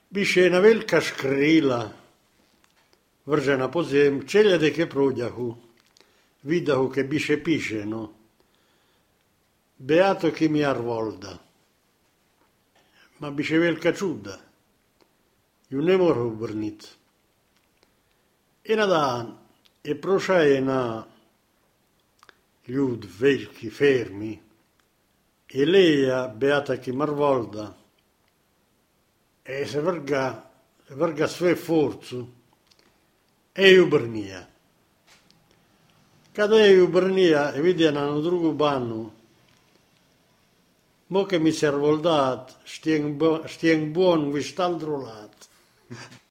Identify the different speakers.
Speaker 1: Bisce una velika škrila, vržena po zem, čeljade ke prođahu, vidahu che bisce pisceno, beato chi mi arvolda, ma bisce velika čuda, ju ne moru brnit. I na dan, e prošaje na ljud veliki, fermi, e leja, beata chi marvolda, e se vrga sve forcu, e ju brnija. Kada je ju brnija e vidja na drugu banu, mo che mi servoldat, stien buon vi staldrolat.